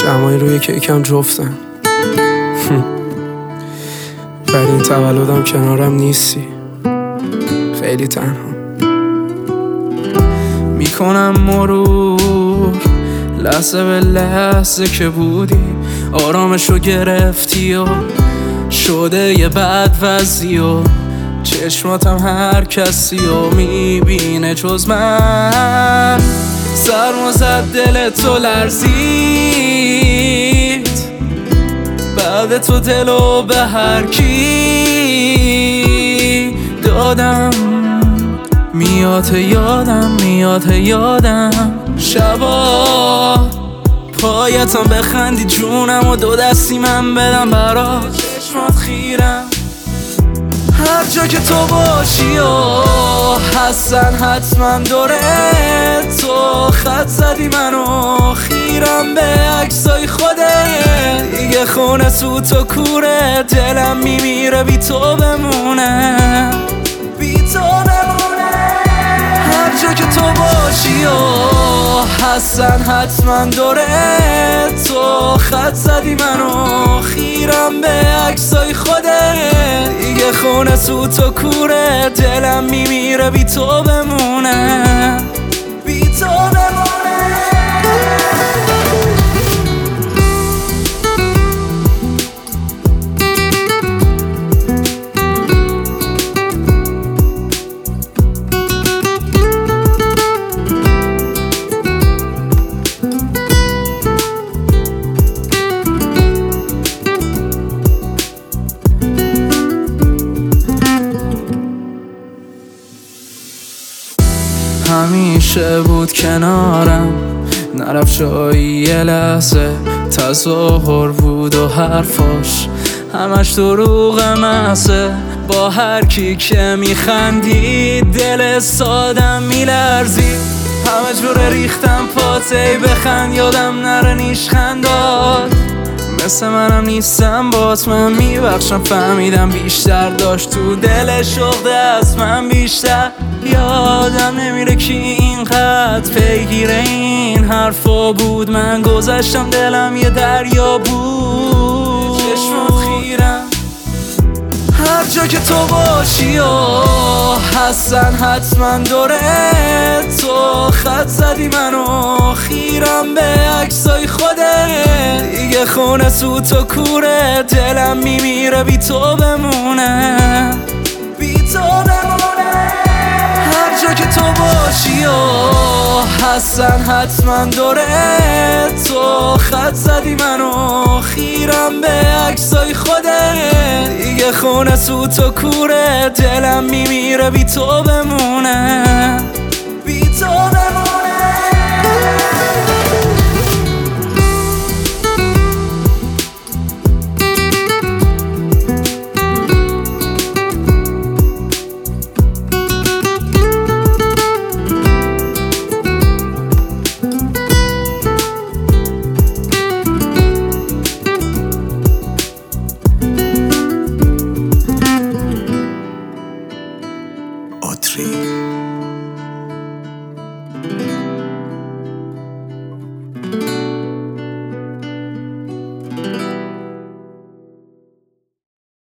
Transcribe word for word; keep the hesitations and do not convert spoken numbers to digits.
شمعی روی کیکم جفتن ولی این تولدم کنارم نیستی، خیلی تنها میکنم مرور لحظه به لحظه که بودی، آرامشو گرفتی و شده یه بد وضعی و چشماتم هر کسی و میبینه جز من. سرما زد دل تو لرزید، بعد تو دلو به هر کی دادم. میاد یادم میاد یادم شبا پایتم بخندی جونم و دو دستی من بدم برات، چشمات خیرم هر جا که تو باشی و هستن حتما دوره تو. خط زدی منو خیرم به عکسای خودت، دیگه خونه سوت و کوره دلم میمیره بی تو بمونه، بی تو بمونه. هر جا که تو باشی و هستن حتما دوره تو. خط زدی منو خیرم به عکسای خودت، دیگه خونه سوت و کوره دلم میمیره بی تو بمونه، بی تو بمونه. همیشه بود کنارم، نرفت جایی یه لحظه. تظاهر بود و حرفاش همش دروغ محضه. با هر کی که میخندی دل سادم میلرزی. همه جوره ریختم پاتی بخند یادم نره نیشخندات. مثل منم نیستم باز من میبخشم، فهمیدم بیشتر داشت تو دل شغده از من بیشتر. یادم نمیره کی اینقدر پیگیر این حرفا بود، من گذشتم دلم یه دریا بود. چشمات خیرم هر جا که تو باشی و هستن حتما دوره تو. خط زدی منو خیرم به عکسای خودت، دیگه خونه سوت و کوره دلم میمیره بی تو بمونه، بی تو بمونه. هر جا که تو باشی و هستن حتما دوره تو. خط زدی منو خیرم به عکسای خودت، دیگه خونه سوت و کوره دلم میمیره بی تو بمونه، بی تو بمونه. Autry.